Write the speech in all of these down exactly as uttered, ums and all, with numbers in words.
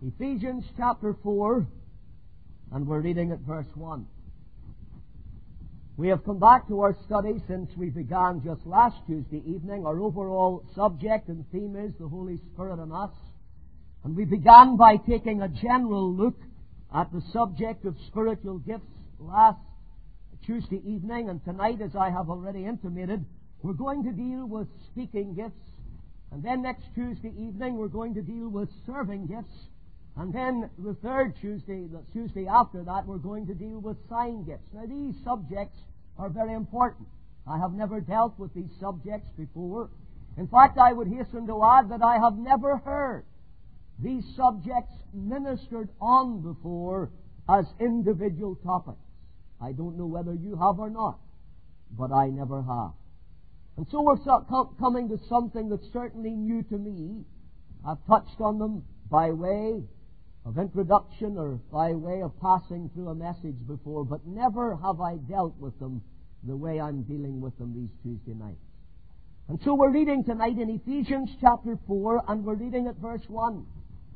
Ephesians chapter four, and we're reading at verse one. We have come back to our study since we began just last Tuesday evening. Our overall subject and theme is the Holy Spirit in us. And we began by taking a general look at the subject of spiritual gifts last Tuesday evening. And tonight, as I have already intimated, we're going to deal with speaking gifts. And then next Tuesday evening, we're going to deal with serving gifts. And then the third Tuesday, the Tuesday after that, we're going to deal with sign gifts. Now, these subjects are very important. I have never dealt with these subjects before. In fact, I would hasten to add that I have never heard these subjects ministered on before as individual topics. I don't know whether you have or not, but I never have. And so we're coming to something that's certainly new to me. I've touched on them by way of introduction or by way of passing through a message before, but never have I dealt with them the way I'm dealing with them these Tuesday nights. And so we're reading tonight in Ephesians chapter four, and we're reading at verse one.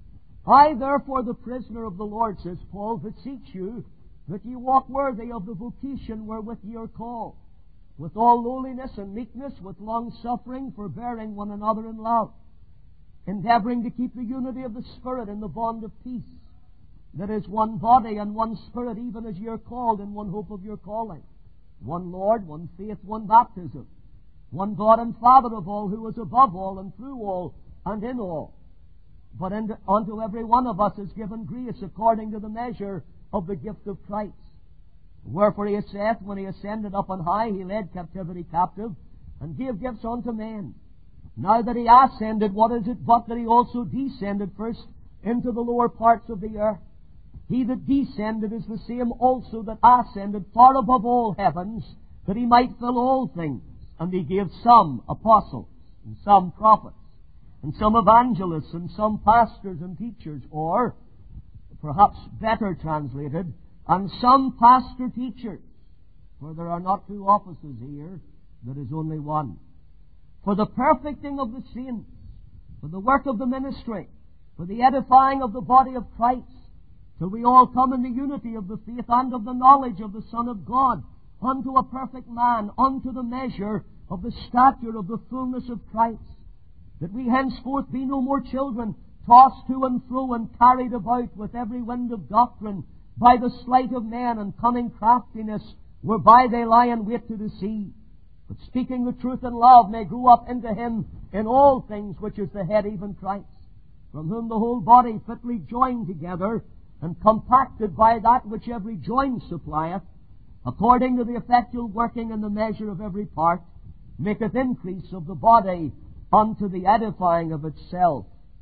I, therefore, the prisoner of the Lord, says Paul, beseech you that ye walk worthy of the vocation wherewith ye are called, with all lowliness and meekness, with long-suffering, forbearing one another in love, endeavoring to keep the unity of the Spirit in the bond of peace. There is one body and one Spirit, even as ye are called in one hope of your calling. One Lord, one faith, one baptism. One God and Father of all, who is above all and through all and in all. But unto every one of us is given grace according to the measure of the gift of Christ. Wherefore he saith, when he ascended up on high, he led captivity captive, and gave gifts unto men. Now that he ascended, what is it but that he also descended first into the lower parts of the earth? He that descended is the same also that ascended far above all heavens, that he might fill all things. And he gave some apostles, and some prophets, and some evangelists, and some pastors and teachers, or, perhaps better translated, and some pastor teachers. For there are not two offices here, there is only one. For the perfecting of the saints, for the work of the ministry, for the edifying of the body of Christ, till we all come in the unity of the faith and of the knowledge of the Son of God, unto a perfect man, unto the measure of the stature of the fullness of Christ, that we henceforth be no more children, tossed to and fro and carried about with every wind of doctrine, by the sleight of men and cunning craftiness, whereby they lie in wait to deceive. But speaking the truth in love may grow up into Him in all things, which is the head, even Christ, from whom the whole body fitly joined together, and compacted by that which every joint supplieth, according to the effectual working in the measure of every part, maketh increase of the body unto the edifying of itself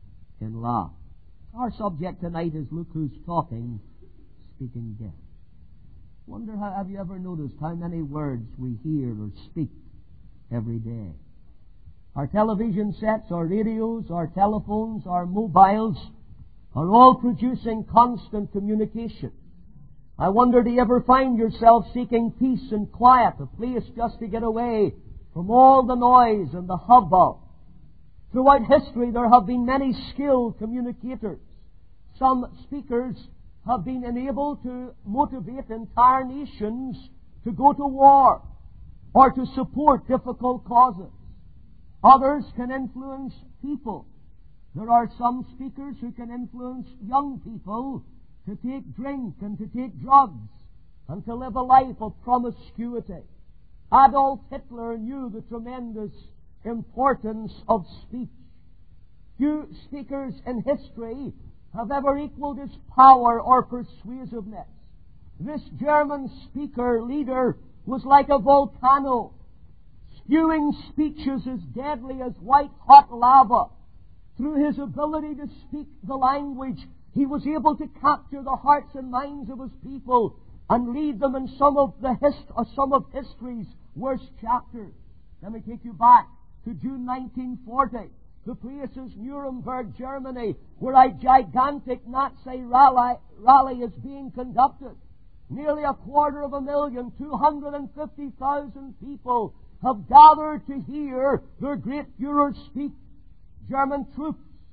in love. Our subject tonight is Look Who's Talking, speaking gifts. Wonder how, have you ever noticed how many words we hear or speak every day? Our television sets, our radios, our telephones, our mobiles are all producing constant communication. I wonder, do you ever find yourself seeking peace and quiet, a place just to get away from all the noise and the hubbub? Throughout history there have been many skilled communicators. Some speakers have been enabled to motivate entire nations to go to war or to support difficult causes. Others can influence people. There are some speakers who can influence young people to take drink and to take drugs and to live a life of promiscuity. Adolf Hitler knew the tremendous importance of speech. Few speakers in history have ever equaled his power or persuasiveness. This German speaker leader was like a volcano, spewing speeches as deadly as white-hot lava. Through his ability to speak the language, he was able to capture the hearts and minds of his people and lead them in some of the hist- or some of history's worst chapters. Let me take you back to June nineteen forty. The place is Nuremberg, Germany, where a gigantic Nazi rally, rally is being conducted. Nearly a quarter of a million, two hundred fifty thousand people have gathered to hear their great Führer speak. German troops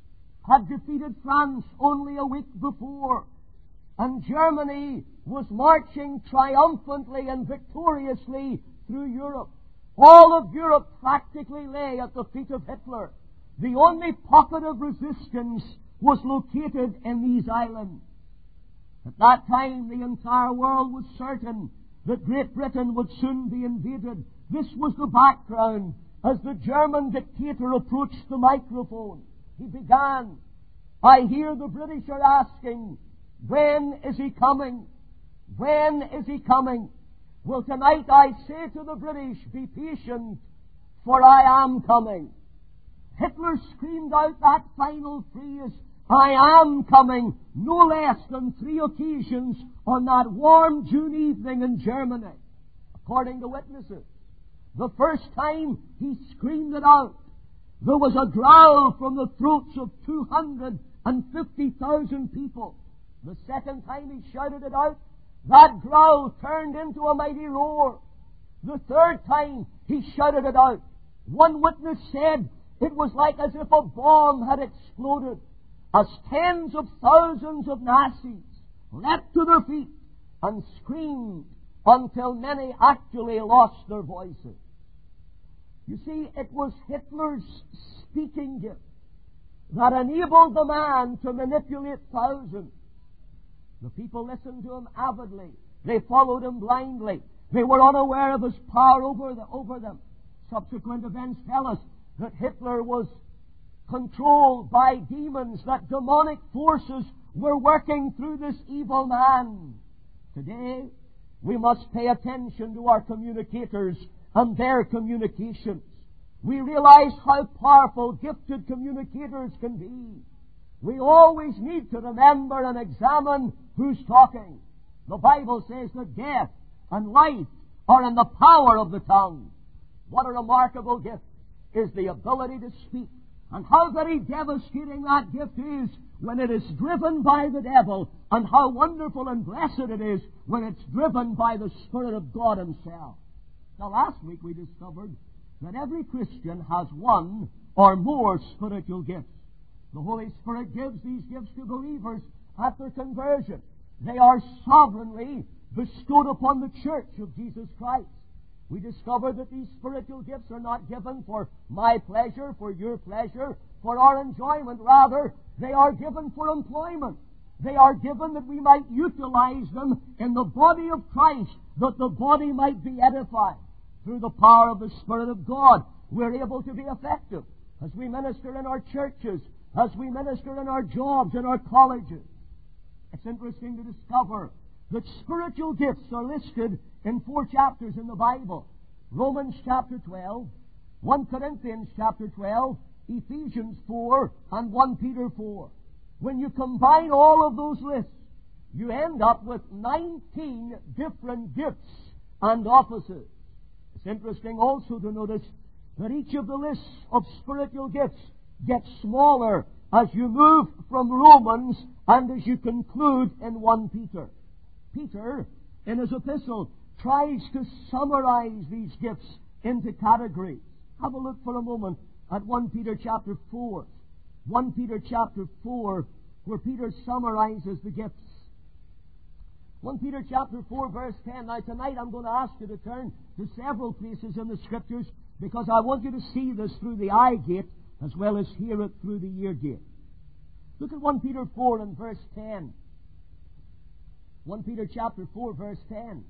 had defeated France only a week before, and Germany was marching triumphantly and victoriously through Europe. All of Europe practically lay at the feet of Hitler. The only pocket of resistance was located in these islands. At that time, the entire world was certain that Great Britain would soon be invaded. This was the background as the German dictator approached the microphone. He began, "I hear the British are asking, when is he coming? When is he coming? Well, tonight I say to the British, be patient, for I am coming." Hitler screamed out that final phrase, "I am coming," no less than three occasions on that warm June evening in Germany, according to witnesses. The first time he screamed it out, there was a growl from the throats of two hundred fifty thousand people. The second time he shouted it out, that growl turned into a mighty roar. The third time he shouted it out, one witness said it was like as if a bomb had exploded, as tens of thousands of Nazis leapt to their feet and screamed until many actually lost their voices. You see, it was Hitler's speaking gift that enabled the man to manipulate thousands. The people listened to him avidly. They followed him blindly. They were unaware of his power over, the, over them. Subsequent events tell us that Hitler was controlled by demons, that demonic forces were working through this evil man. Today, we must pay attention to our communicators and their communications. We realize how powerful gifted communicators can be. We always need to remember and examine who's talking. The Bible says that death and life are in the power of the tongue. What a remarkable gift is the ability to speak. And how very devastating that gift is when it is driven by the devil, and how wonderful and blessed it is when it's driven by the Spirit of God Himself. Now, last week we discovered that every Christian has one or more spiritual gifts. The Holy Spirit gives these gifts to believers at their conversion. They are sovereignly bestowed upon the church of Jesus Christ. We discovered that these spiritual gifts are not given for my pleasure, for your pleasure, for our enjoyment. Rather, they are given for employment. They are given that we might utilize them in the body of Christ, that the body might be edified. Through the power of the Spirit of God, we're able to be effective as we minister in our churches, as we minister in our jobs, in our colleges. It's interesting to discover that spiritual gifts are listed in four chapters in the Bible. Romans chapter twelve, First Corinthians chapter twelve, Ephesians four, and First Peter four. When you combine all of those lists, you end up with nineteen different gifts and offices. It's interesting also to notice that each of the lists of spiritual gifts gets smaller as you move from Romans and as you conclude in First Peter. Peter, in his epistle, tries to summarize these gifts into categories. Have a look for a moment at First Peter chapter four. First Peter chapter four, where Peter summarizes the gifts. First Peter chapter four, verse ten. Now tonight I'm going to ask you to turn to several places in the Scriptures, because I want you to see this through the eye gate as well as hear it through the ear gate. Look at First Peter four and verse ten. First Peter chapter four, verse ten.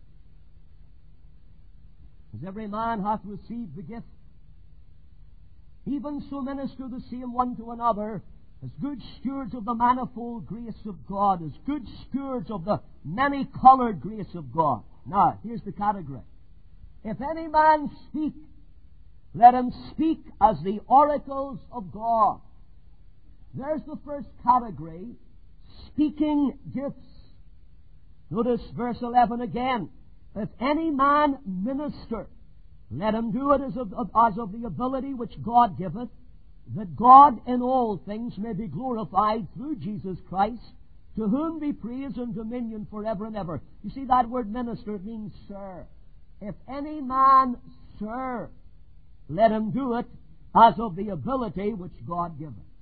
As every man hath received the gift, even so minister the same one to another, as good stewards of the manifold grace of God, as good stewards of the many-colored grace of God. Now, here's the category. If any man speak, let him speak as the oracles of God. There's the first category, speaking gifts. Notice verse eleven again. If any man minister, let him do it as of, as of the ability which God giveth, that God in all things may be glorified through Jesus Christ, to whom be praise and dominion forever and ever. You see that word minister, it means sir. If any man serve, let him do it as of the ability which God giveth.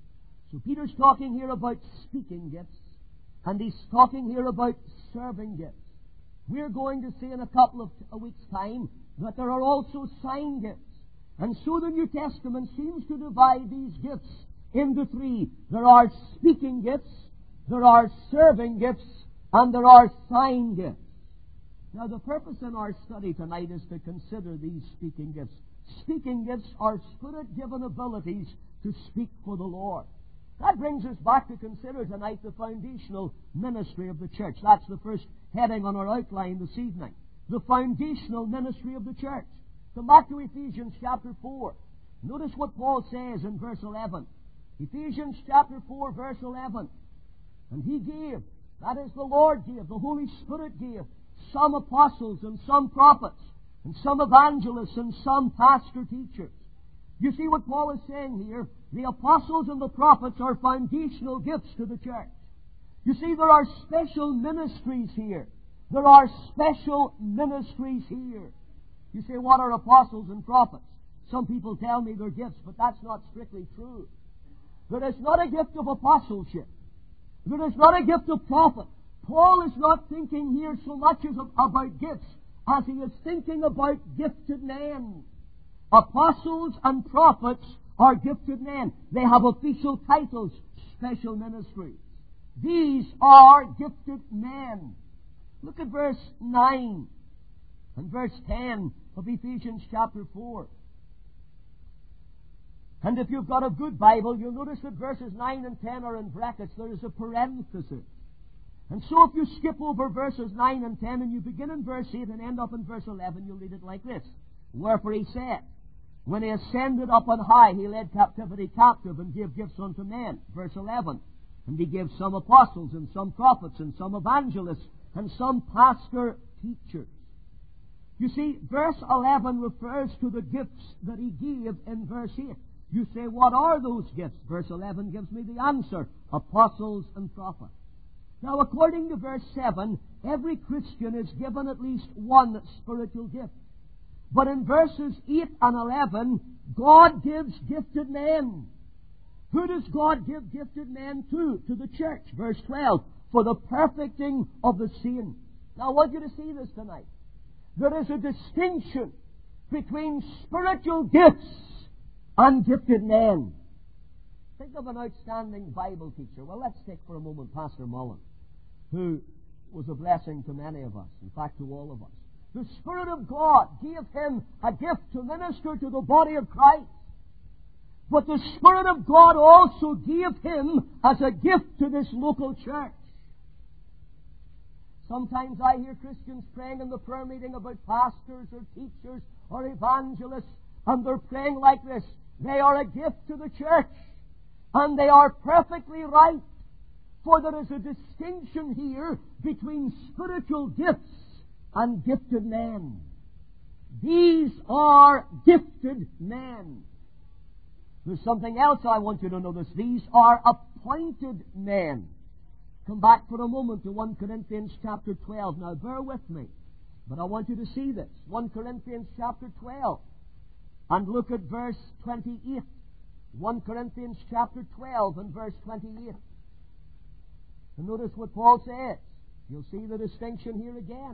So Peter's talking here about speaking gifts, and he's talking here about serving gifts. We're going to see in a couple of a weeks' time that there are also sign gifts. And so the New Testament seems to divide these gifts into three. There are speaking gifts, there are serving gifts, and there are sign gifts. Now the purpose in our study tonight is to consider these speaking gifts. Speaking gifts are Spirit-given abilities to speak for the Lord. That brings us back to consider tonight the foundational ministry of the church. That's the first heading on our outline this evening. The foundational ministry of the church. Come back to Ephesians chapter four. Notice what Paul says in verse eleven. Ephesians chapter four, verse eleven. And he gave, that is the Lord gave, the Holy Spirit gave, some apostles and some prophets, and some evangelists and some pastor teachers. You see what Paul is saying here? The apostles and the prophets are foundational gifts to the church. You see, there are special ministries here. There are special ministries here. You say, what are apostles and prophets? Some people tell me they're gifts, but that's not strictly true. There is not a gift of apostleship. There is not a gift of prophet. Paul is not thinking here so much as about gifts as he is thinking about gifted men. Apostles and prophets are gifted men. They have official titles, special ministries. These are gifted men. Look at verse nine and verse ten of Ephesians chapter four. And if you've got a good Bible, you'll notice that verses nine and ten are in brackets. There is a parenthesis. And so if you skip over verses nine and ten and you begin in verse eight and end up in verse eleven, you'll read it like this. Wherefore he said, when he ascended up on high, he led captivity captive and gave gifts unto men. Verse eleven. And he gave some apostles and some prophets and some evangelists and some pastor teachers. You see, verse eleven refers to the gifts that he gave in verse eight. You say, what are those gifts? Verse eleven gives me the answer. Apostles and prophets. Now, according to verse seven, every Christian is given at least one spiritual gift. But in verses eight and eleven, God gives gifted men. Who does God give gifted men to? To the church. Verse twelve, for the perfecting of the saints. Now, I want you to see this tonight. There is a distinction between spiritual gifts and gifted men. Think of an outstanding Bible teacher. Well, let's take for a moment Pastor Mullen, who was a blessing to many of us, in fact to all of us. The Spirit of God gave him a gift to minister to the body of Christ. But the Spirit of God also gave him as a gift to this local church. Sometimes I hear Christians praying in the prayer meeting about pastors or teachers or evangelists, and they're praying like this. They are a gift to the church, and they are perfectly right. For there is a distinction here between spiritual gifts and gifted men. These are gifted men. There's something else I want you to notice. These are appointed men. Come back for a moment to First Corinthians chapter twelve. Now bear with me, but I want you to see this. First Corinthians chapter twelve. And look at verse twenty-eight. First Corinthians chapter twelve and verse twenty-eight. And notice what Paul says. You'll see the distinction here again.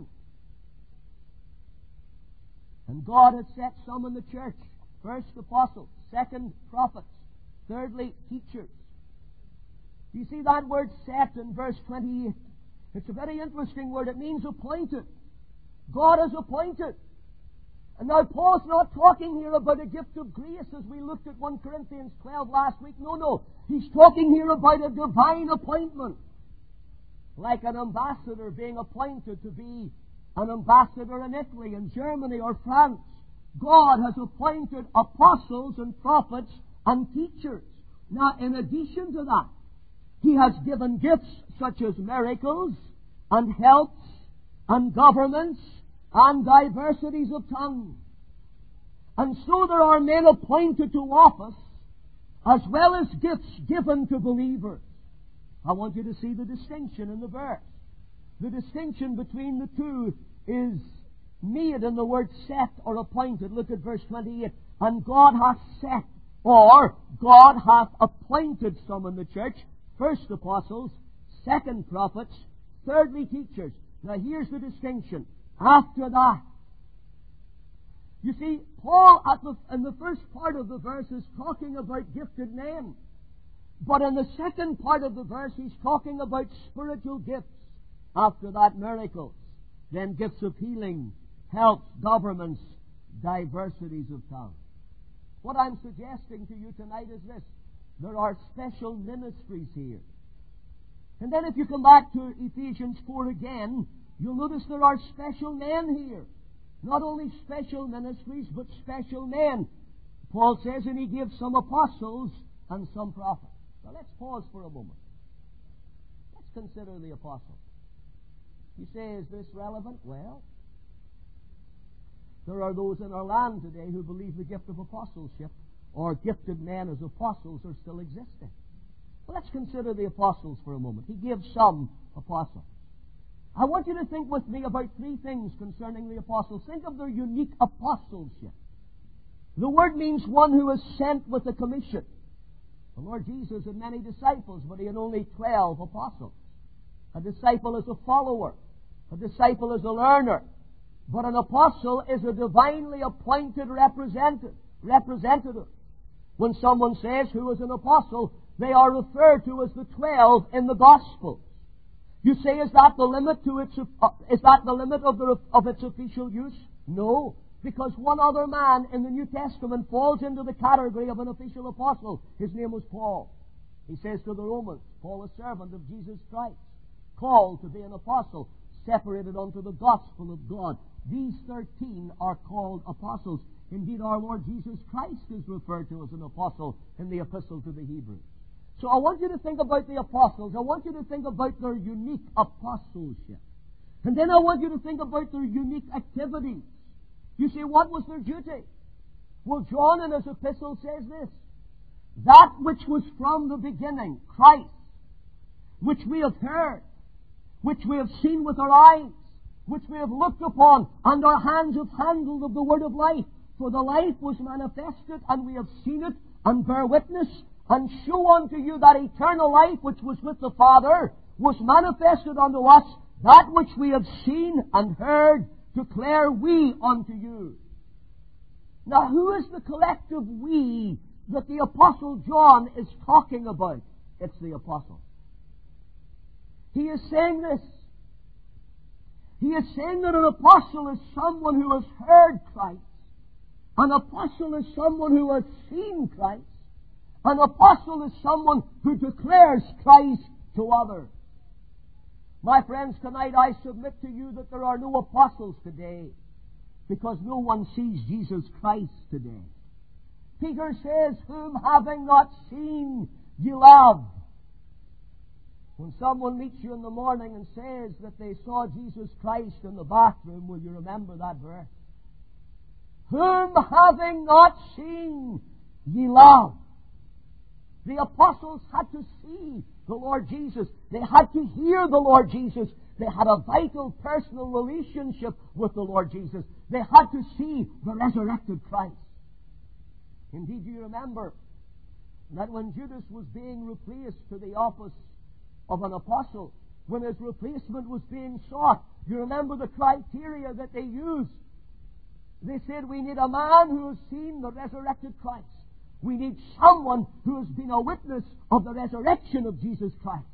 And God has set some in the church. First, apostles. Second, prophets. Thirdly, teachers. You see that word set in verse twenty-eight? It's a very interesting word. It means appointed. God has appointed. And now Paul's not talking here about a gift of grace as we looked at First Corinthians twelve last week. No, no. He's talking here about a divine appointment. Like an ambassador being appointed to be an ambassador in Italy, in Germany, or France. God has appointed apostles and prophets and teachers. Now, in addition to that, He has given gifts such as miracles and helps and governments and diversities of tongues. And so there are men appointed to office as well as gifts given to believers. I want you to see the distinction in the verse. The distinction between the two is made in the word set or appointed. Look at verse twenty-eight. And God hath set Or, God hath appointed some in the church, first apostles, second prophets, thirdly teachers. Now here's the distinction. After that, you see, Paul at the, in the first part of the verse is talking about gifted men. But in the second part of the verse, he's talking about spiritual gifts. After that, miracles. Then gifts of healing, helps, governments, diversities of tongues. What I'm suggesting to you tonight is this. There are special ministries here. And then if you come back to Ephesians four again, you'll notice there are special men here. Not only special ministries, but special men. Paul says, and he gives some apostles and some prophets. Now let's pause for a moment. Let's consider the apostles. You say, is this relevant? Well, there are those in our land today who believe the gift of apostleship or gifted men as apostles are still existing. Well, let's consider the apostles for a moment. He gives some apostles. I want you to think with me about three things concerning the apostles. Think of their unique apostleship. The word means one who is sent with a commission. The Lord Jesus had many disciples, but he had only twelve apostles. A disciple is a follower. A disciple is a learner. But an apostle is a divinely appointed representative. representative. When someone says who is an apostle, they are referred to as the twelve in the Gospels. You say, is that the limit to its uh, is that the limit of the of its official use? No, because one other man in the New Testament falls into the category of an official apostle. His name was Paul. He says to the Romans, Paul, a servant of Jesus Christ, called to be an apostle, separated unto the gospel of God. These thirteen are called apostles. Indeed, our Lord Jesus Christ is referred to as an apostle in the epistle to the Hebrews. So I want you to think about the apostles. I want you to think about their unique apostleship. And then I want you to think about their unique activities. You say, what was their duty? Well, John in his epistle says this. That which was from the beginning, Christ, which we have heard, which we have seen with our eyes, which we have looked upon, and our hands have handled of the word of life. For the life was manifested, and we have seen it, and bear witness, and show unto you that eternal life which was with the Father was manifested unto us. That which we have seen and heard declare we unto you. Now, who is the collective we that the Apostle John is talking about? It's the apostles. He is saying this. He is saying that an apostle is someone who has heard Christ. An apostle is someone who has seen Christ. An apostle is someone who declares Christ to others. My friends, tonight I submit to you that there are no apostles today because no one sees Jesus Christ today. Peter says, whom having not seen ye love. When someone meets you in the morning and says that they saw Jesus Christ in the bathroom, will you remember that verse? Whom having not seen ye love. The apostles had to see the Lord Jesus. They had to hear the Lord Jesus. They had a vital personal relationship with the Lord Jesus. They had to see the resurrected Christ. Indeed, do you remember that when Judas was being replaced to the office of an apostle, when his replacement was being sought, you remember the criteria that they used? They said, we need a man who has seen the resurrected Christ. We need someone who has been a witness of the resurrection of Jesus Christ.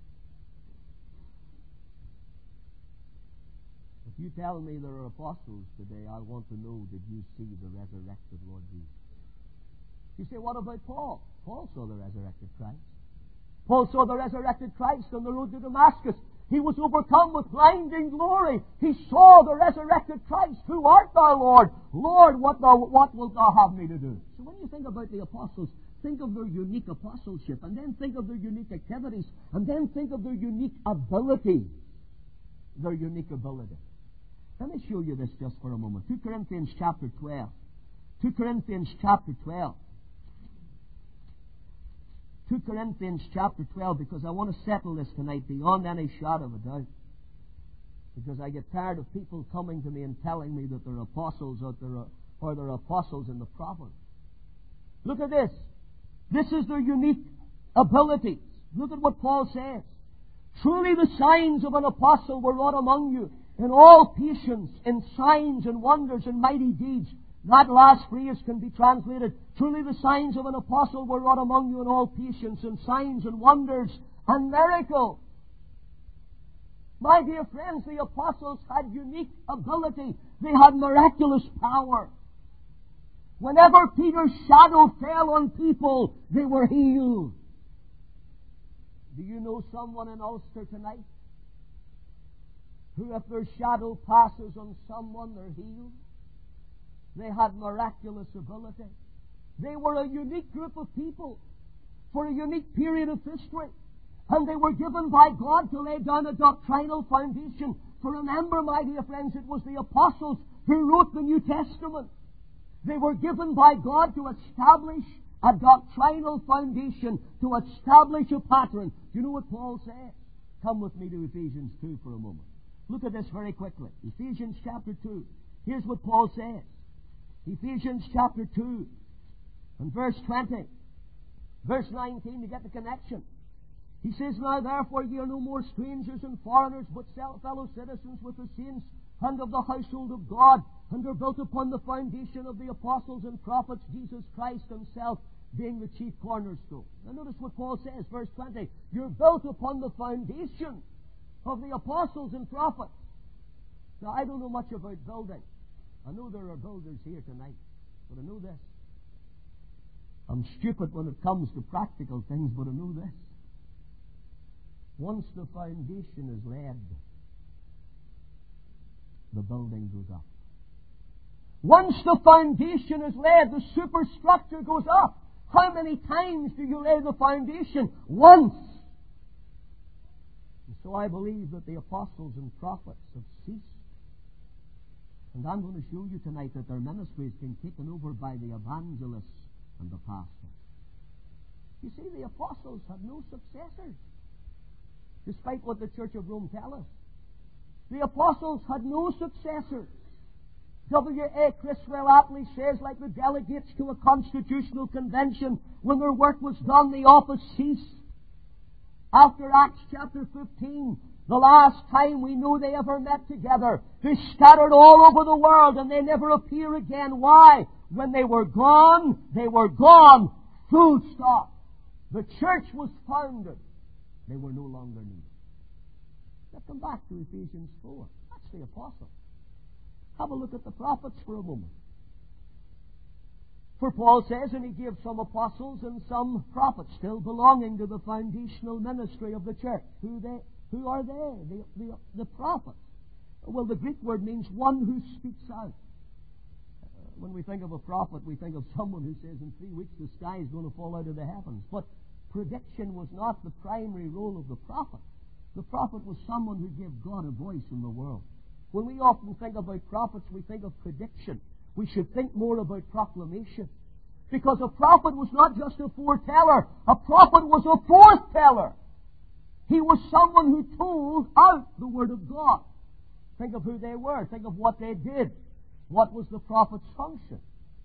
If you tell me there are apostles today, I want to know, did you see the resurrected Lord Jesus? You say, what about Paul? Paul saw the resurrected Christ. Paul saw the resurrected Christ on the road to Damascus. He was overcome with blinding glory. He saw the resurrected Christ. Who art thou, Lord? Lord, what, thou, what wilt thou have me to do? So when you think about the apostles, think of their unique apostleship, and then think of their unique activities, and then think of their unique ability. Their unique ability. Let me show you this just for a moment. Second Corinthians chapter twelve. Second Corinthians chapter twelve. Second Corinthians chapter twelve, because I want to settle this tonight beyond any shadow of a doubt. Because I get tired of people coming to me and telling me that they're apostles or they're, or they're apostles in the province. Look at this. This is their unique abilities. Look at what Paul says. Truly the signs of an apostle were wrought among you in all patience, in signs and wonders and mighty deeds. That last phrase can be translated, truly the signs of an apostle were wrought among you in all patience, in signs and wonders and miracles. My dear friends, the apostles had unique ability. They had miraculous power. Whenever Peter's shadow fell on people, they were healed. Do you know someone in Ulster tonight who, if their shadow passes on someone, they're healed? They had miraculous ability. They were a unique group of people for a unique period of history. And they were given by God to lay down a doctrinal foundation. For remember, my dear friends, it was the apostles who wrote the New Testament. They were given by God to establish a doctrinal foundation, to establish a pattern. Do you know what Paul says? Come with me to Ephesians two for a moment. Look at this very quickly. Ephesians chapter two. Here's what Paul says. Ephesians chapter two and verse twenty. Verse nineteen, to get the connection. He says, Now therefore ye are no more strangers and foreigners, but fellow citizens with the saints and of the household of God, and are built upon the foundation of the apostles and prophets, Jesus Christ himself being the chief cornerstone. Now notice what Paul says, verse twenty. You're built upon the foundation of the apostles and prophets. Now I don't know much about building. I know there are builders here tonight, but I know this. I'm stupid when it comes to practical things, but I know this. Once the foundation is laid, the building goes up. Once the foundation is laid, the superstructure goes up. How many times do you lay the foundation? Once. And so I believe that the apostles and prophets have ceased. And I'm going to show you tonight that their ministry has been taken over by the evangelists and the pastors. You see, the apostles had no successors, despite what the Church of Rome tell us. The apostles had no successors. W A Criswell aptly says, like the delegates to a constitutional convention, when their work was done, the office ceased. After Acts chapter fifteen, the last time we know they ever met together, they scattered all over the world and they never appear again. Why? When they were gone, they were gone. Full stop. The church was founded. They were no longer needed. Let's come back to Ephesians four. That's the apostles. Have a look at the prophets for a moment. For Paul says, and he gave some apostles and some prophets, still belonging to the foundational ministry of the church. Who they? Who are they? The, the, the prophets. Well, the Greek word means one who speaks out. Uh, when we think of a prophet, we think of someone who says, in three weeks the sky is going to fall out of the heavens. But prediction was not the primary role of the prophet. The prophet was someone who gave God a voice in the world. When we often think about prophets, we think of prediction. We should think more about proclamation. Because a prophet was not just a foreteller. A prophet was a forth-teller. He was someone who told out the Word of God. Think of who they were. Think of what they did. What was the prophet's function?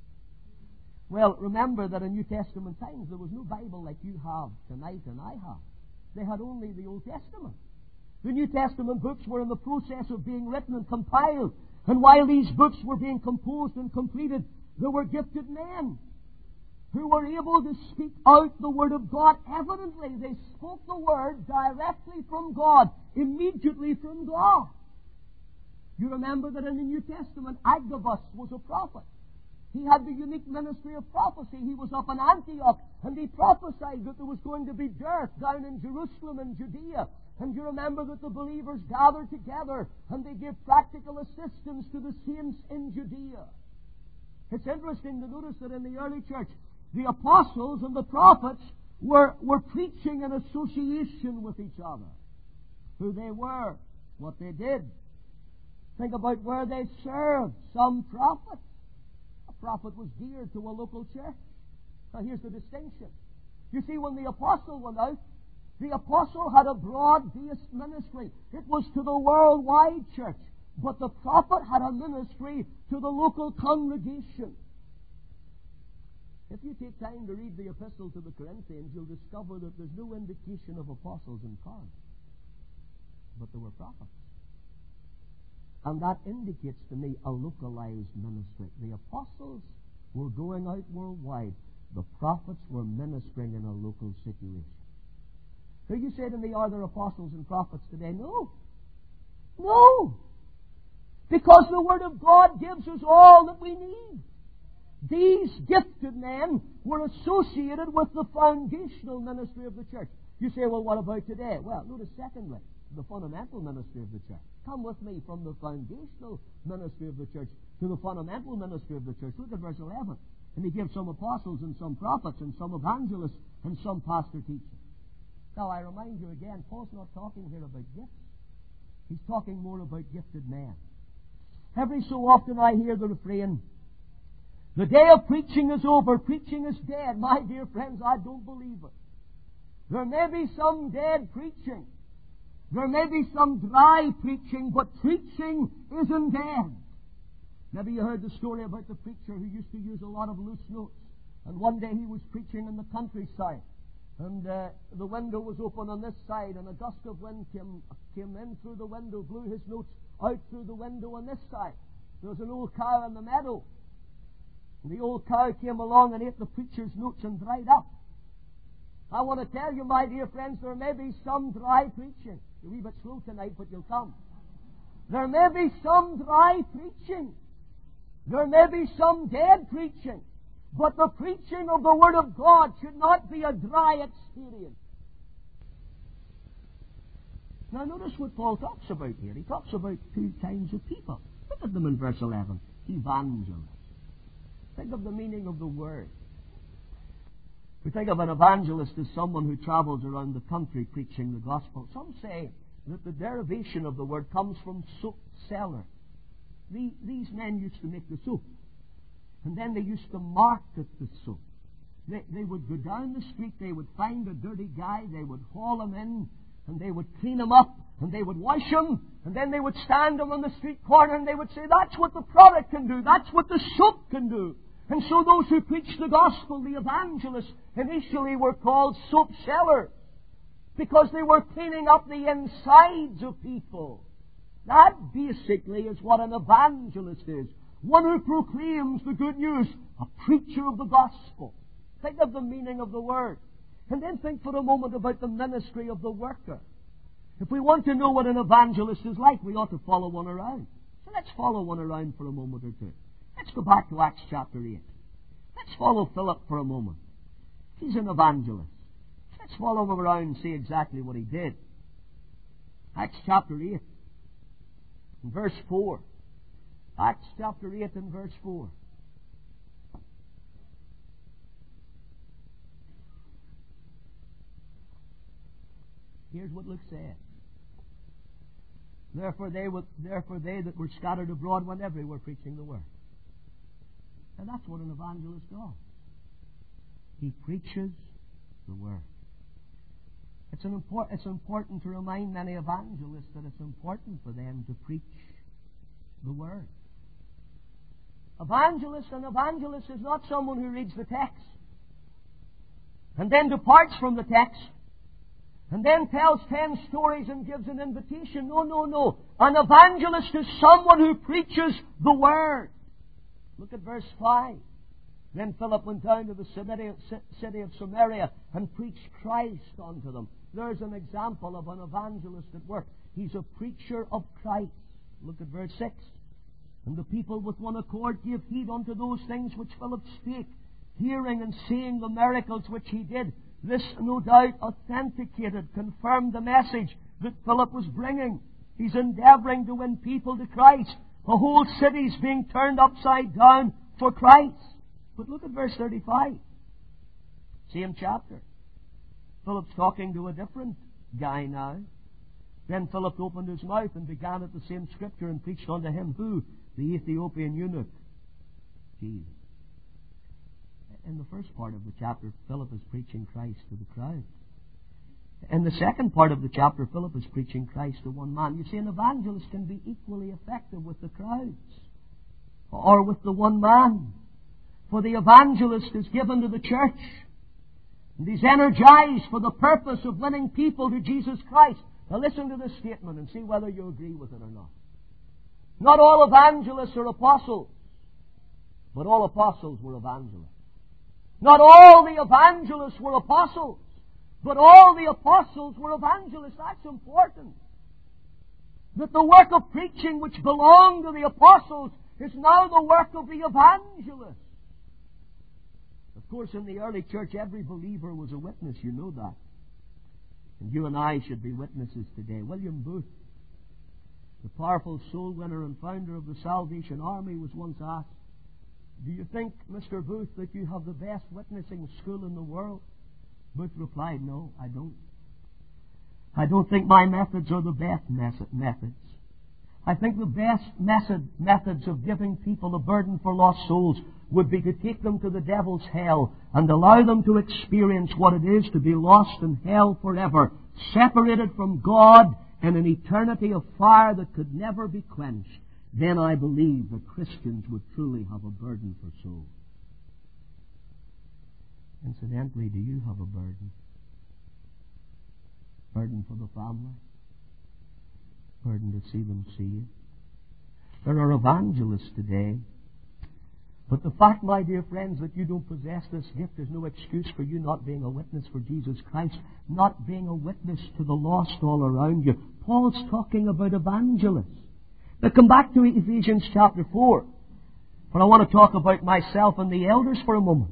Well, remember that in New Testament times there was no Bible like you have tonight and I have. They had only the Old Testament. The New Testament books were in the process of being written and compiled. And while these books were being composed and completed, there were gifted men who were able to speak out the Word of God evidently. They spoke the Word directly from God, immediately from God. You remember that in the New Testament, Agabus was a prophet. He had the unique ministry of prophecy. He was up in Antioch, and he prophesied that there was going to be dearth down in Jerusalem and Judea. And you remember that the believers gathered together, and they gave practical assistance to the saints in Judea. It's interesting to notice that in the early church, the apostles and the prophets were, were preaching in association with each other. Who they were, what they did. Think about where they served. Some prophets. A prophet was dear to a local church. Now here's the distinction. You see, when the apostle went out, the apostle had a broad-based ministry. It was to the worldwide church. But the prophet had a ministry to the local congregation. If you take time to read the epistle to the Corinthians, you'll discover that there's no indication of apostles in Corinth. But there were prophets. And that indicates to me a localized ministry. The apostles were going out worldwide. The prophets were ministering in a local situation. So you say to me, are there apostles and prophets today? No. No. Because the Word of God gives us all that we need. These gifted men were associated with the foundational ministry of the church. You say, well, what about today? Well, notice secondly, the fundamental ministry of the church. Come with me from the foundational ministry of the church to the fundamental ministry of the church. Look at verse eleven. And he gives some apostles and some prophets and some evangelists and some pastor teachers. Now, I remind you again, Paul's not talking here about gifts. He's talking more about gifted men. Every so often I hear the refrain, the day of preaching is over, preaching is dead. My dear friends, I don't believe it. There may be some dead preaching. There may be some dry preaching, but preaching isn't dead. Maybe you heard the story about the preacher who used to use a lot of loose notes. And one day he was preaching in the countryside. And uh, the window was open on this side, and a gust of wind came, came in through the window, blew his notes out through the window on this side. There was an old cow in the meadow. And the old cow came along and ate the preacher's notes and dried up. I want to tell you, my dear friends, there may be some dry preaching. You're a wee bit slow tonight, but you'll come. There may be some dry preaching. There may be some dead preaching. But the preaching of the Word of God should not be a dry experience. Now notice what Paul talks about here. He talks about two kinds of people. Look at them in verse eleven. Evangelists. Think of the meaning of the word. We think of an evangelist as someone who travels around the country preaching the gospel. Some say that the derivation of the word comes from soap seller. The, these men used to make the soap. And then they used to market the soap. They, they would go down the street, they would find a dirty guy, they would haul him in, and they would clean him up, and they would wash him, and then they would stand him on the street corner, and they would say, that's what the product can do, that's what the soap can do. And so those who preached the gospel, the evangelists, initially were called soap sellers, because they were cleaning up the insides of people. That basically is what an evangelist is. One who proclaims the good news, a preacher of the gospel. Think of the meaning of the word. And then think for a moment about the ministry of the worker. If we want to know what an evangelist is like, we ought to follow one around. So let's follow one around for a moment or two. Let's go back to Acts chapter eight. Let's follow Philip for a moment. He's an evangelist. Let's follow him around and see exactly what he did. Acts chapter eight, and verse four. Acts chapter eight and verse four. Here's what Luke said. Therefore they, would, therefore they that were scattered abroad went everywhere preaching the word. And that's what an evangelist does. He preaches the word. It's, an import, it's important to remind many evangelists that it's important for them to preach the word. Evangelist, an evangelist is not someone who reads the text and then departs from the text and then tells ten stories and gives an invitation. No, no, no. An evangelist is someone who preaches the word. Look at verse five. Then Philip went down to the city of Samaria and preached Christ unto them. There's an example of an evangelist at work. He's a preacher of Christ. Look at verse six. And the people with one accord gave heed unto those things which Philip spake, hearing and seeing the miracles which he did. This, no doubt, authenticated, confirmed the message that Philip was bringing. He's endeavouring to win people to Christ. The whole city's being turned upside down for Christ. But look at verse thirty-five. Same chapter. Philip's talking to a different guy now. Then Philip opened his mouth and began at the same scripture and preached unto him who? The Ethiopian eunuch. Jesus. In the first part of the chapter, Philip is preaching Christ to the crowd. In the second part of the chapter, Philip is preaching Christ to one man. You see, an evangelist can be equally effective with the crowds or with the one man. for the evangelist is given to the church. And he's energized for the purpose of winning people to Jesus Christ. Now listen to this statement and see whether you agree with it or not. Not all evangelists are apostles, but all apostles were evangelists. Not all the evangelists were apostles, but all the apostles were evangelists. That's important. That the work of preaching which belonged to the apostles is now the work of the evangelists. Of course, in the early church, every believer was a witness. You know that. And you and I should be witnesses today. William Booth, the powerful soul winner and founder of the Salvation Army, was once asked, "Do you think, Mister Booth, that you have the best witnessing school in the world?" Booth replied, "No, I don't. I don't think my methods are the best methods. I think the best method, methods of giving people a burden for lost souls would be to take them to the devil's hell and allow them to experience what it is to be lost in hell forever, separated from God in an eternity of fire that could never be quenched. Then I believe that Christians would truly have a burden for souls." Incidentally, do you have a burden? Burden for the family? Burden to see them see you? There are evangelists today. But the fact, my dear friends, that you don't possess this gift is no excuse for you not being a witness for Jesus Christ, not being a witness to the lost all around you. Paul's talking about evangelists. Now come back to Ephesians chapter four. For I want to talk about myself and the elders for a moment.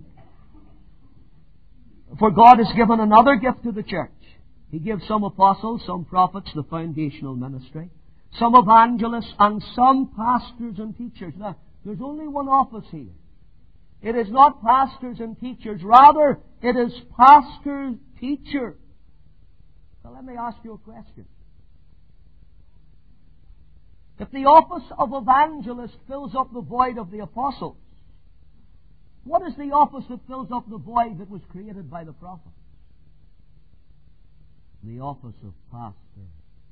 For God has given another gift to the church. He gives some apostles, some prophets, the foundational ministry, some evangelists, and some pastors and teachers. Now, there's only one office here. It is not pastors and teachers. Rather, it is pastor-teacher. So let me ask you a question. If the office of evangelist fills up the void of the apostles, what is the office that fills up the void that was created by the prophets? The office of pastor.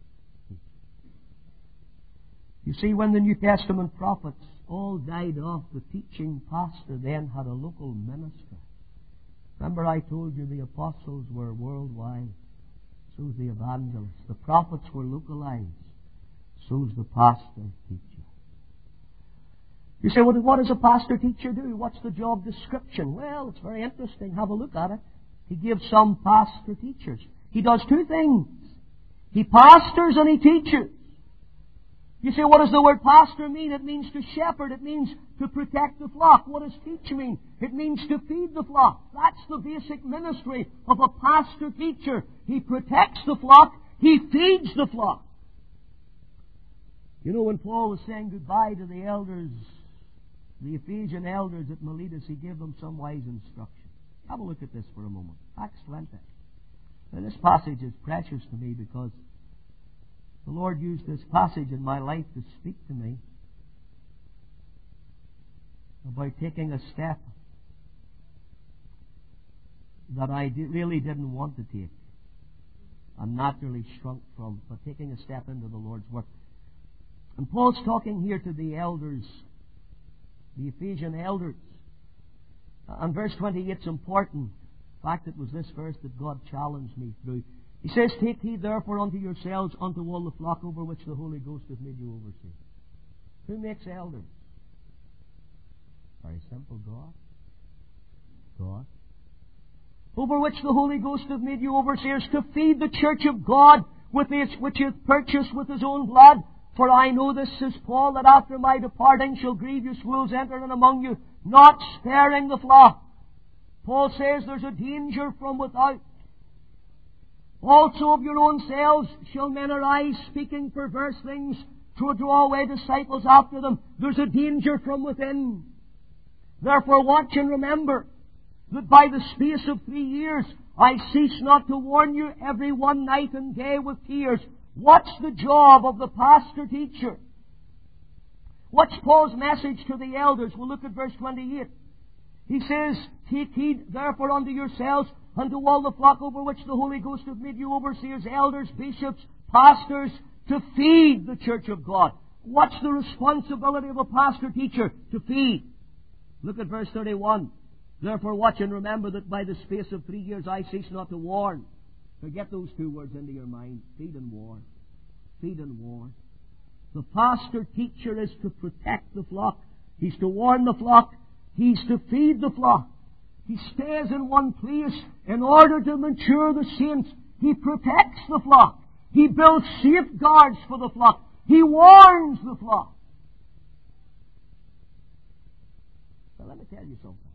You see, when the New Testament prophets all died off, the teaching pastor then had a local ministry. Remember I told you the apostles were worldwide. So was the evangelists. The prophets were localized. So was the pastor teacher. You say, well, what does a pastor teacher do? What's the job description? Well, it's very interesting. Have a look at it. He gives some pastor teachers. He does two things. He pastors and he teaches. You say, what does the word pastor mean? It means to shepherd. It means to protect the flock. What does teach mean? It means to feed the flock. That's the basic ministry of a pastor-teacher. He protects the flock. He feeds the flock. You know, when Paul was saying goodbye to the elders, the Ephesian elders at Miletus, he gave them some wise instruction. Have a look at this for a moment. Acts twenty. Now, this passage is precious to me because the Lord used this passage in my life to speak to me about taking a step that I di- really didn't want to take and naturally shrunk from, but taking a step into the Lord's work. And Paul's talking here to the elders, the Ephesian elders. And verse twenty-eight is important. In fact, it was this verse that God challenged me through. He says, "Take heed therefore unto yourselves, unto all the flock over which the Holy Ghost hath made you overseers." Who makes elders? Very simple, God. God. Over which the Holy Ghost hath made you overseers, to feed the church of God, with his, which he hath purchased with his own blood. For I know this, says Paul, that after my departing shall grievous wolves enter in among you, not sparing the flock. Paul says there's a danger from without. Also of your own selves shall men arise, speaking perverse things, to draw away disciples after them. There's a danger from within. Therefore watch and remember that by the space of three years I cease not to warn you every one night and day with tears. What's the job of the pastor-teacher? What's Paul's message to the elders? We'll look at verse twenty-eight. He says, "Take heed therefore unto yourselves, unto all the flock over which the Holy Ghost hath made you overseers, elders, bishops, pastors, to feed the church of God." What's the responsibility of a pastor-teacher? To feed. Look at verse thirty-one. Therefore watch and remember that by the space of three years I cease not to warn. So get those two words into your mind. Feed and warn. Feed and warn. The pastor-teacher is to protect the flock. He's to warn the flock. He's to feed the flock. He stays in one place in order to mature the saints. He protects the flock. He builds safeguards for the flock. He warns the flock. Now let me tell you something.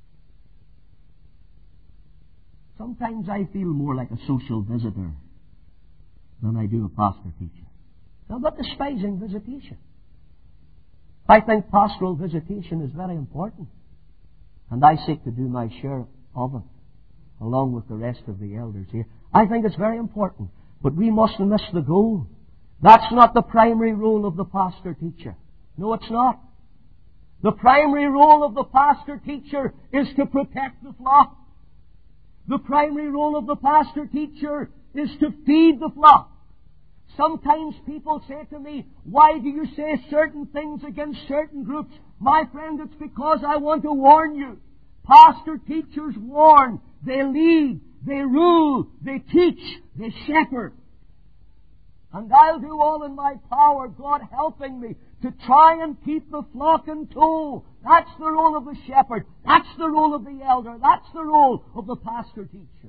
Sometimes I feel more like a social visitor than I do a pastor-teacher. Now, I'm not despising visitation. I think pastoral visitation is very important. And I seek to do my share of it, along with the rest of the elders here. I think it's very important. But we mustn't miss the goal. That's not the primary role of the pastor-teacher. No, it's not. The primary role of the pastor-teacher is to protect the flock. The primary role of the pastor-teacher is to feed the flock. Sometimes people say to me, why do you say certain things against certain groups? My friend, it's because I want to warn you. Pastor-teachers warn. They lead. They rule. They teach. They shepherd. And I'll do all in my power, God helping me, to try and keep the flock in tow. That's the role of the shepherd. That's the role of the elder. That's the role of the pastor-teacher.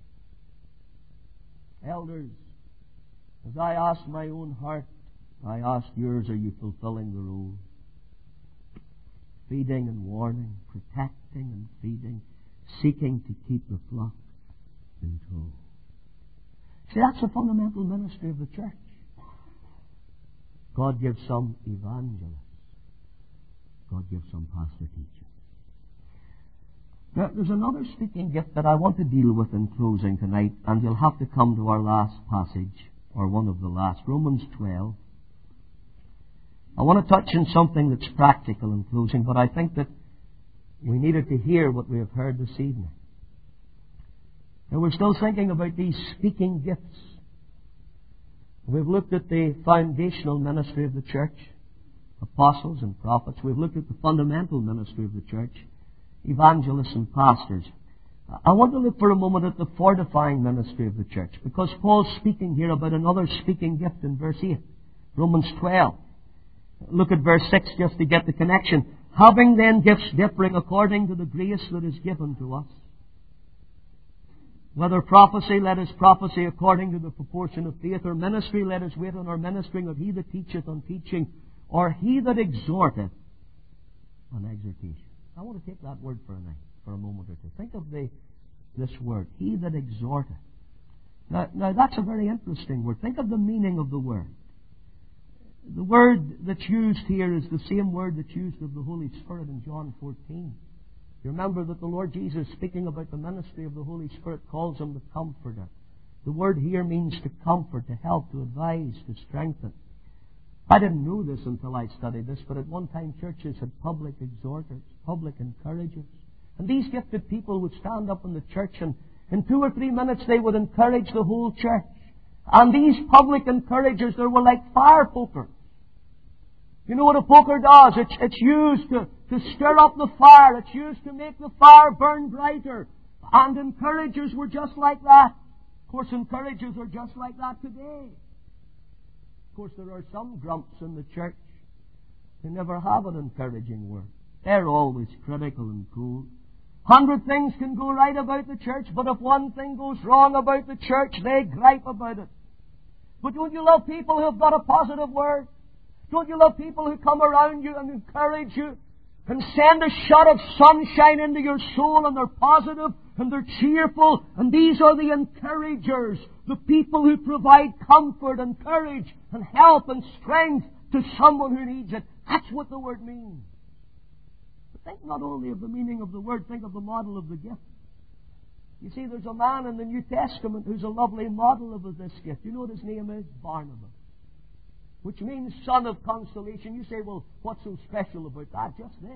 Elders, as I ask my own heart, I ask yours, are you fulfilling the role? Feeding and warning, protecting and feeding, seeking to keep the flock in tow. See, that's the fundamental ministry of the church. God gives some evangelists. God gives some pastor-teachers. Now, there's another speaking gift that I want to deal with in closing tonight, and you'll have to come to our last passage, or one of the last, Romans twelve. I want to touch on something that's practical in closing, but I think that we needed to hear what we have heard this evening. Now, we're still thinking about these speaking gifts. We've looked at the foundational ministry of the church, apostles and prophets. We've looked at the fundamental ministry of the church, evangelists and pastors. I want to look for a moment at the fortifying ministry of the church, because Paul's speaking here about another speaking gift in verse eight, Romans twelve. Look at verse six just to get the connection. Having then gifts differing according to the grace that is given to us. Whether prophecy, let us prophesy according to the proportion of faith, or ministry, let us wait on our ministering, or he that teacheth on teaching, or he that exhorteth on exhortation. I want to take that word for a night, for a moment or two. Think of the this word, he that exhorteth. Now, now that's a very interesting word. Think of the meaning of the word. The word that's used here is the same word that's used of the Holy Spirit in John fourteen. You remember that the Lord Jesus, speaking about the ministry of the Holy Spirit, calls him the Comforter. The word here means to comfort, to help, to advise, to strengthen. I didn't know this until I studied this, but at one time churches had public exhorters, public encouragers. And these gifted people would stand up in the church, and in two or three minutes they would encourage the whole church. And these public encouragers, they were like fire pokers. You know what a poker does? It's, it's used to, to stir up the fire. It's used to make the fire burn brighter. And encouragers were just like that. Of course, encouragers are just like that today. Of course, there are some grumps in the church who never have an encouraging word. They're always critical and cold. Hundred things can go right about the church, but if one thing goes wrong about the church, they gripe about it. But don't you love people who have got a positive word? Don't you love people who come around you and encourage you and send a shot of sunshine into your soul, and they're positive and they're cheerful, and these are the encouragers, the people who provide comfort and courage and help and strength to someone who needs it. That's what the word means. But think not only of the meaning of the word, think of the model of the gift. You see, there's a man in the New Testament who's a lovely model of this gift. You know what his name is? Barnabas. Which means son of consolation. You say, well, what's so special about that? Just this.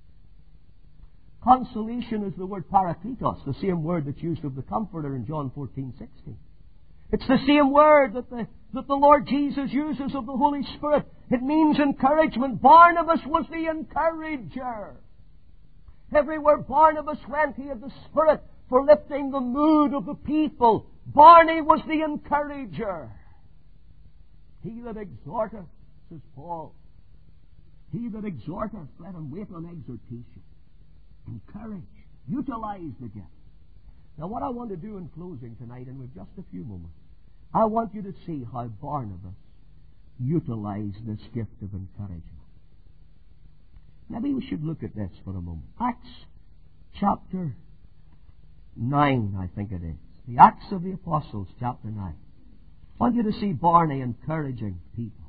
Consolation is the word parakletos, the same word that's used of the Comforter in John fourteen sixteen. It's the same word that the, that the Lord Jesus uses of the Holy Spirit. It means encouragement. Barnabas was the encourager. Everywhere Barnabas went, he had the spirit for lifting the mood of the people. Barney was the encourager. He that exhorteth, says Paul, he that exhorteth, let him wait on exhortation. Encourage. Utilize the gift. Now what I want to do in closing tonight, and with just a few moments, I want you to see how Barnabas utilized this gift of encouragement. Maybe we should look at this for a moment. Acts chapter nine, I think it is. The Acts of the Apostles, chapter nine. I want you to see Barney encouraging people.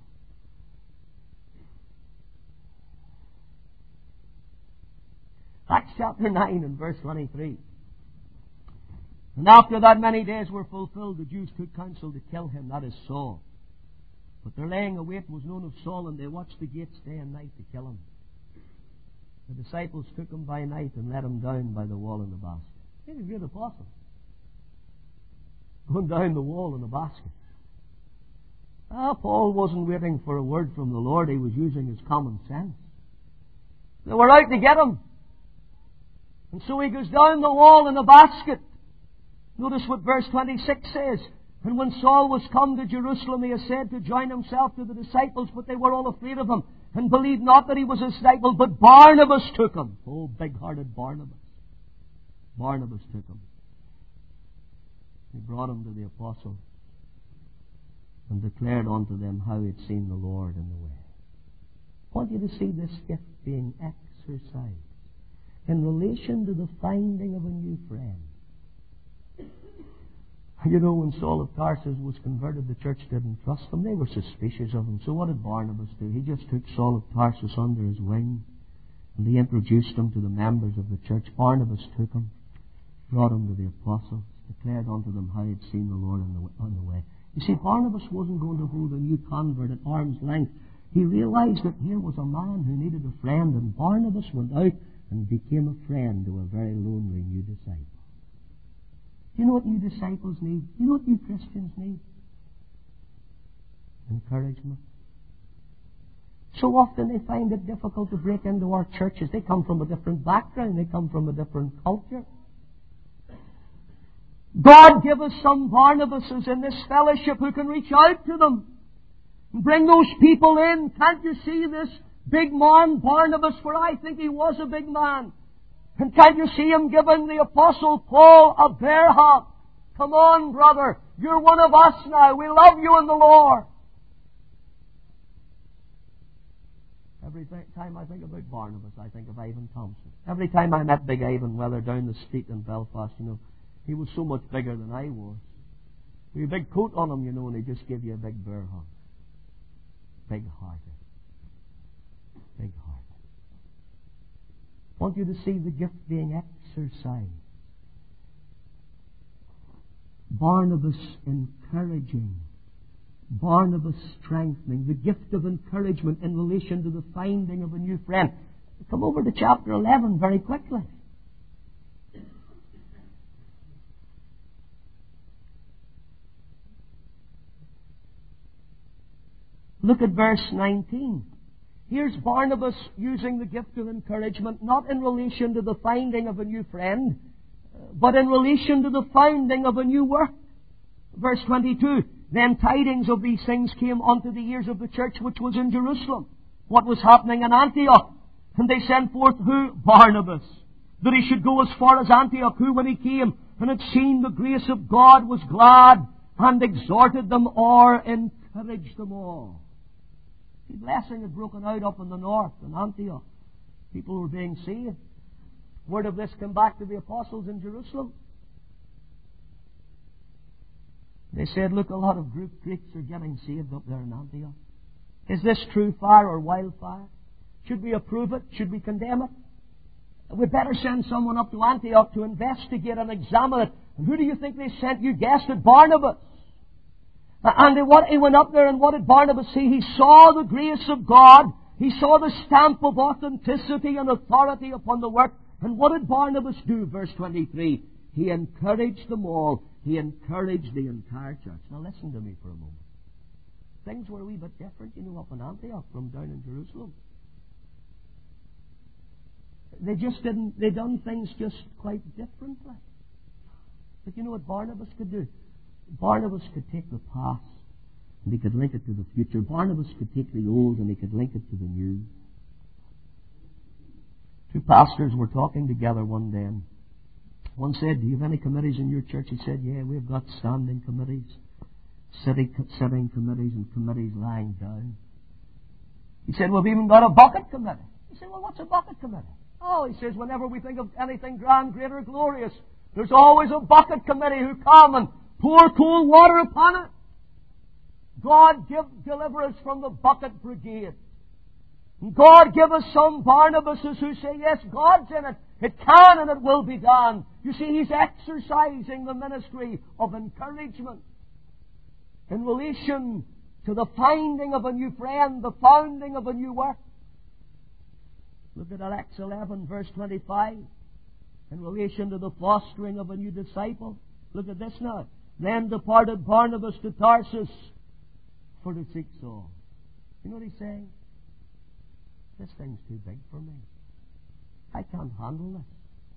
Acts chapter nine and verse twenty-three. And after that many days were fulfilled, the Jews took counsel to kill him, that is Saul. But their laying await was known of Saul, and they watched the gates day and night to kill him. The disciples took him by night and let him down by the wall in the basket. He's a great apostle. Going down the wall in a basket. Ah, Paul wasn't waiting for a word from the Lord. He was using his common sense. They were out to get him. And so he goes down the wall in a basket. Notice what verse twenty-six says. And when Saul was come to Jerusalem, he essayed to join himself to the disciples, but they were all afraid of him, and believed not that he was a disciple, but Barnabas took him. Oh, big-hearted Barnabas. Barnabas took him. He brought him to the apostles and declared unto them how he had seen the Lord in the way. I want you to see this gift being exercised in relation to the finding of a new friend. You know, when Saul of Tarsus was converted, the church didn't trust him. They were suspicious of him. So what did Barnabas do? He just took Saul of Tarsus under his wing, and he introduced him to the members of the church. Barnabas took him, brought him to the apostles, declared unto them how he had seen the Lord on the, on the way. You see, Barnabas wasn't going to hold a new convert at arm's length. He realized that here was a man who needed a friend, and Barnabas went out and became a friend to a very lonely new disciple. You know what new disciples need? You know what new Christians need? Encouragement. So often they find it difficult to break into our churches. They come from a different background. They come from a different culture. God give us some Barnabases in this fellowship who can reach out to them and bring those people in. Can't you see this big man, Barnabas? For I think he was a big man. And can't you see him giving the Apostle Paul a bear hug? Come on, brother. You're one of us now. We love you in the Lord. Every time I think about Barnabas, I think of Ivan Thompson. Every time I met Big Ivan, whether down the street in Belfast, you know, he was so much bigger than I was. With a big coat on him, you know, and he just gave you a big bear hug. Big-hearted. Big-hearted. I want you to see the gift being exercised. Barnabas encouraging. Barnabas strengthening. The gift of encouragement in relation to the finding of a new friend. Come over to chapter eleven very quickly. Look at verse nineteen. Here's Barnabas using the gift of encouragement, not in relation to the finding of a new friend, but in relation to the founding of a new work. Verse twenty-two, then tidings of these things came unto the ears of the church which was in Jerusalem, what was happening in Antioch. And they sent forth who? Barnabas, that he should go as far as Antioch, who when he came and had seen the grace of God was glad and exhorted them or encouraged them all. The blessing had broken out up in the north in Antioch. People were being saved. Word of this came back to the apostles in Jerusalem. They said, look, a lot of Greeks are getting saved up there in Antioch. Is this true fire or wildfire? Should we approve it? Should we condemn it? We'd better send someone up to Antioch to investigate and examine it. And who do you think they sent? You guessed it, Barnabas. And what, he went up there, and what did Barnabas see? He saw the grace of God. He saw the stamp of authenticity and authority upon the work. And what did Barnabas do? Verse twenty-three. He encouraged them all. He encouraged the entire church. Now listen to me for a moment. Things were a wee bit different, you know, up in Antioch from down in Jerusalem. They just didn't, they done things just quite differently. But you know what Barnabas could do? Barnabas could take the past and he could link it to the future. Barnabas could take the old and he could link it to the new. Two pastors were talking together one day, and one said, "Do you have any committees in your church?" He said, "Yeah, we've got standing committees, sitting, sitting committees, and committees lying down." He said, "We've even got a bucket committee." He said, "Well, what's a bucket committee?" "Oh," he says, "whenever we think of anything grand, great, or glorious, there's always a bucket committee who come and pour cold water upon it. God give, deliver us from the bucket brigade. And God give us some Barnabases who say, yes, God's in it. It can and it will be done." You see, he's exercising the ministry of encouragement in relation to the finding of a new friend, the founding of a new work. Look at Acts eleven, verse twenty-five. In relation to the fostering of a new disciple. Look at this now. "Then departed Barnabas to Tarsus for to seek Saul." You know what he's saying? This thing's too big for me. I can't handle this.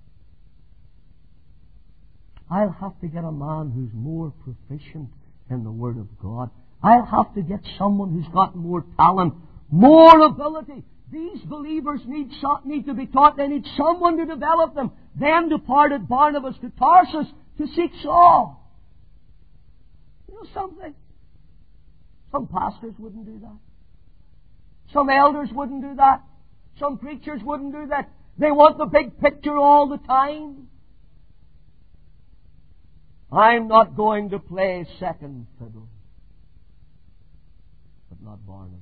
I'll have to get a man who's more proficient in the Word of God. I'll have to get someone who's got more talent, more ability. These believers need, need to be taught. They need someone to develop them. Then departed Barnabas to Tarsus to seek Saul. You know something? Some pastors wouldn't do that. Some elders wouldn't do that. Some preachers wouldn't do that. They want the big picture all the time. I'm not going to play second fiddle. But not Barnabas.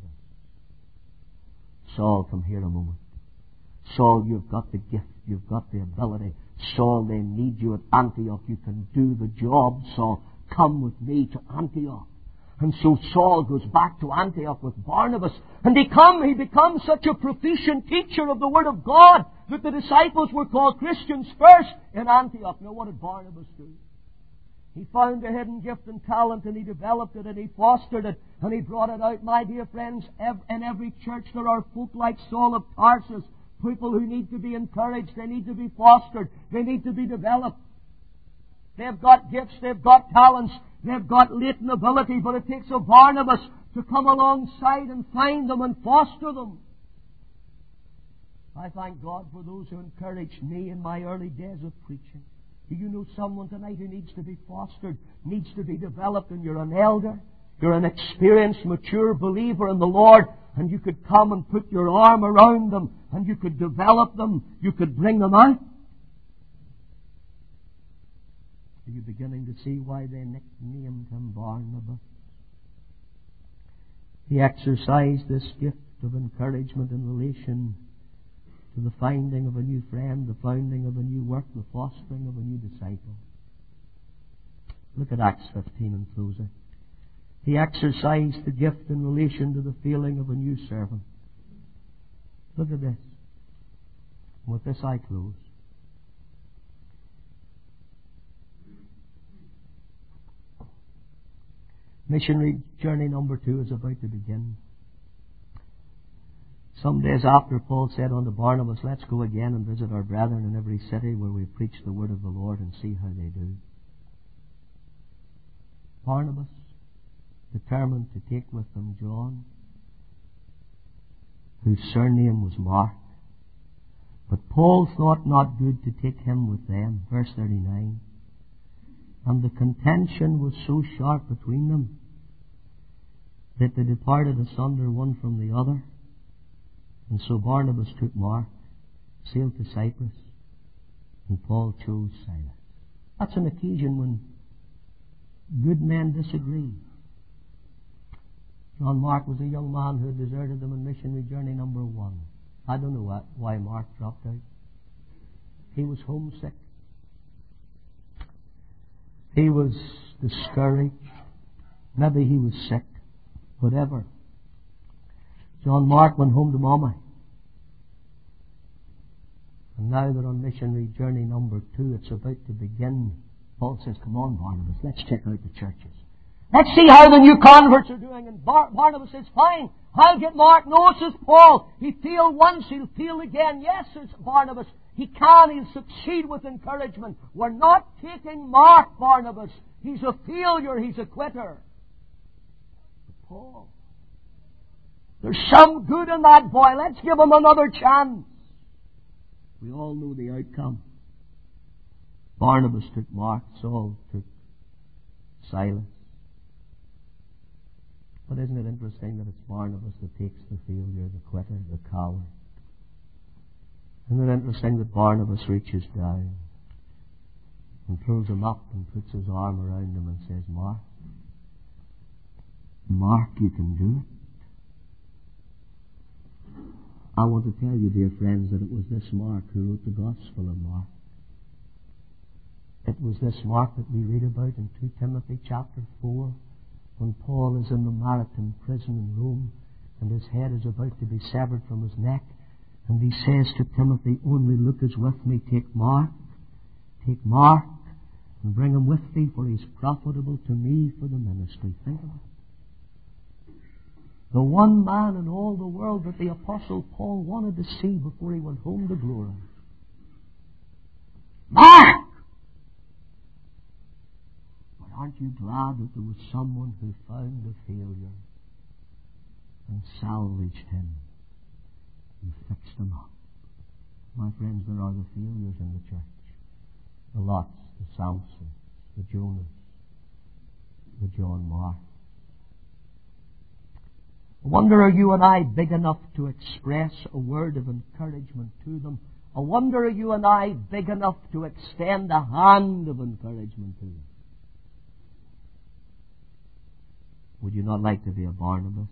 "Saul, come here a moment. Saul, you've got the gift. You've got the ability. Saul, they need you at Antioch. You can do the job, Saul. Come with me to Antioch." And so Saul goes back to Antioch with Barnabas. And he, come, he becomes such a proficient teacher of the Word of God that the disciples were called Christians first in Antioch. Now what did Barnabas do? He found a hidden gift and talent, and he developed it, and he fostered it, and he brought it out. My dear friends, in every church there are folk like Saul of Tarsus, people who need to be encouraged, they need to be fostered, they need to be developed. They've got gifts, they've got talents, they've got latent ability, but it takes a Barnabas to come alongside and find them and foster them. I thank God for those who encouraged me in my early days of preaching. Do you know someone tonight who needs to be fostered, needs to be developed, and you're an elder, you're an experienced, mature believer in the Lord, and you could come and put your arm around them, and you could develop them, you could bring them out? Are you beginning to see why they nicknamed him Barnabas? He exercised this gift of encouragement in relation to the finding of a new friend, the founding of a new work, the fostering of a new disciple. Look at Acts fifteen in closing. He exercised the gift in relation to the feeling of a new servant. Look at this. And with this I close. Missionary journey number two is about to begin. Some days after, Paul said unto Barnabas, "Let's go again and visit our brethren in every city where we preach the word of the Lord and see how they do." Barnabas determined to take with them John, whose surname was Mark. But Paul thought not good to take him with them. Verse thirty-nine. And the contention was so sharp between them that they departed asunder one from the other. And so Barnabas took Mark, sailed to Cyprus, and Paul chose Silas. That's an occasion when good men disagree. John Mark was a young man who had deserted them in missionary journey number one. I don't know why Mark dropped out. He was homesick. He was discouraged. Maybe he was sick. Whatever. John Mark went home to Mama. And now they're on missionary journey number two. It's about to begin. Paul says, "Come on, Barnabas, let's check out the churches. Let's see how the new converts are doing." And Bar- Barnabas says, "Fine, I'll get Mark. No, says Paul. He failed once, he'll fail again. Yes, says Barnabas. He can, he'll succeed with encouragement. We're not taking Mark, Barnabas. He's a failure, he's a quitter. But Paul, there's some good in that boy. Let's give him another chance. We all know the outcome. Barnabas took Mark, Saul took Silas. But isn't it interesting that it's Barnabas that takes the failure, the quitter, the coward? Isn't it interesting that Barnabas reaches down and pulls him up and puts his arm around him and says, Mark, Mark, you can do it. I want to tell you, dear friends, that it was this Mark who wrote the Gospel of Mark. It was this Mark that we read about in Second Timothy chapter four, when Paul is in the Maritime prison in Rome and his head is about to be severed from his neck. And he says to Timothy, only look as with me, take Mark, take Mark, and bring him with thee, for he's profitable to me for the ministry. Think of it. The one man in all the world that the Apostle Paul wanted to see before he went home to glory. Mark! But aren't you glad that there was someone who found a failure and salvaged him? You fixed them up. My friends, there are the failures in the church. The Lots, the Samsons, the Jonas, the John Mark. I wonder, are you and I big enough to express a word of encouragement to them? I wonder, are you and I big enough to extend a hand of encouragement to them? Would you not like to be a Barnabas?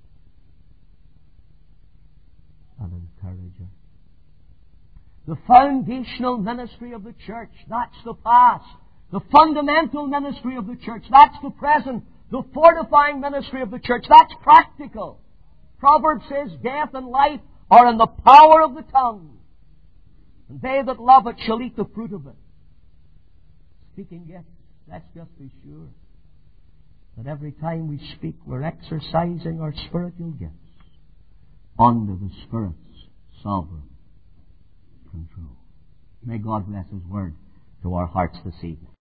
An encourager. The foundational ministry of the church, that's the past. The fundamental ministry of the church, that's the present. The fortifying ministry of the church, that's practical. Proverbs says, death and life are in the power of the tongue, and they that love it shall eat the fruit of it. Speaking gifts, let's just be sure that every time we speak, we're exercising our spiritual gifts under the Spirit's sovereign control. May God bless His word to our hearts this evening.